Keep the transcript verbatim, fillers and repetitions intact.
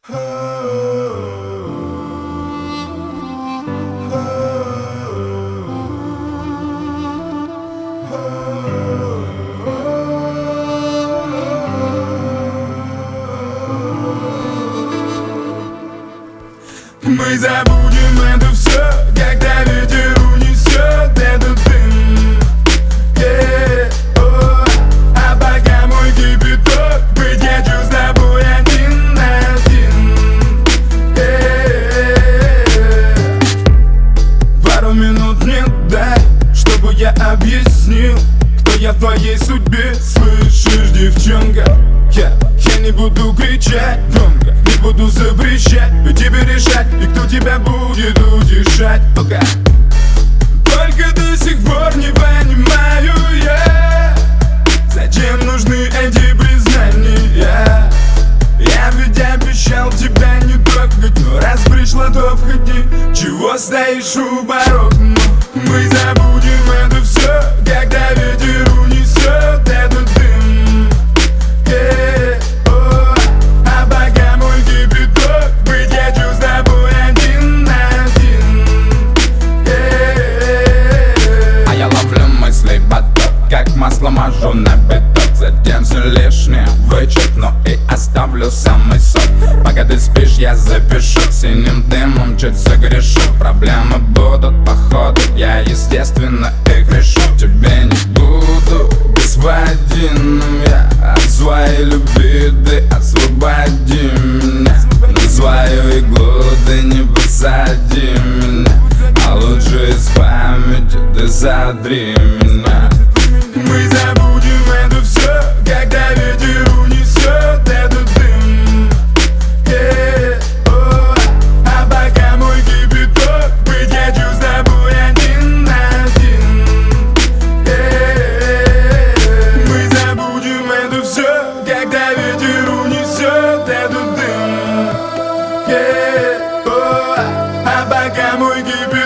Мы забудем это все, когда ветер унесет этот дым. Yeah, oh. А пока мой кипяток, быть хочу с тобой один на один. Yeah. Пару минут мне дай, чтобы я объяснил, кто я в твоей судьбе. Слышишь, девчонка, я, я не буду кричать громко, не буду запрещать, и тебе решать, и кто тебя будет утешать. Пока только до сих пор не понимаю я, зачем нужны эти признания. Я ведь обещал тебя не трогать, но раз пришла, то входи. Чего стоишь у порога? Мы забудем это все, когда ветер унесет этот дым. Yeah, oh. А пока мой кипяток, быть хочу с тобой один на один. Yeah. А я ловлю мысли поток, как масло мажу на биток. Затем все лишнее вычеркну и оставлю самый сок. Пока ты спишь, я запишу, синим дымом чуть согрешу. Проблемы будут походу, я естественно их решу. Тебе не буду господином, я от своей любви ты освободи меня. На свою иглу ты не посади меня, а лучше из памяти ты сотри меня. Мы забудем это все, когда ветер унесет этот дым. Yeah, oh. А пока мой кипяток, быть хочу с тобой один на один. Yeah. Мы забудем это все, когда ветер унесет этот дым. Yeah, oh. А пока мой кипяток,